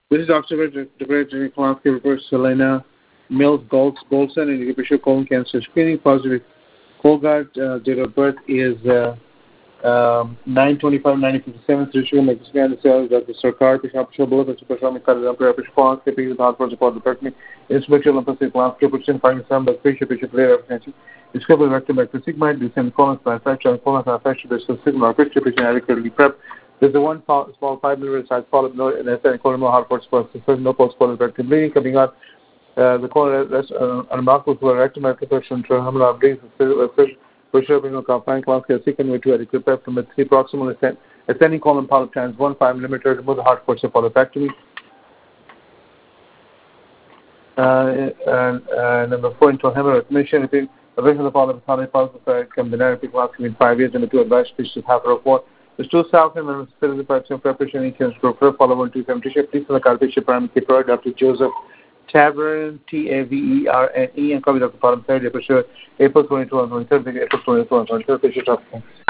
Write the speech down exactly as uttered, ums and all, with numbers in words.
This is Doctor Decorator Colonoscopy Reverse Selena Mills Gold Goldson, and you can show colon cancer screening. Positive Colgard, uh, date of birth is uh, um, nine twenty-five nineteen fifty-seven. Through make scan the cells, Doctor Sarkar, Bishop Shabot, and Supersonic Cardiac Bishop Colonoscopy, the hot project for the peritoneum, inspection of the colonoscopy, finding some but patient bishop layer of cancer. Discovery rectum by sigma, descend colon manufacture, and colon manufacture, there's a sigma or picture patient adequately prep. There's a one small five millimeter size polyp node and S N colon hard for no post colon rectum bleeding coming out. Uh, the colon rests uh, unremarkable to a rectum application to terminal bleeding, preserving confined colonoscopy, second way to adequate prep from a three proximal ascend, ascending colon polyp trans one five millimeter, remove the hard force of polypectomy. Uh, and uh, number four, internal hemorrhage admission. Evasion of the polyp is positive come the narrative colonoscopy in five years, and the two advice species have a report. The two south and the citizen preparation in cancer group follow one two seventy ship. Please the carpet primary keeper, Doctor Joseph Tavern, T A V E R N E, and copy Doctor Bottom third, April twenty-two and twenty-third, April twenty-two and twenty-third,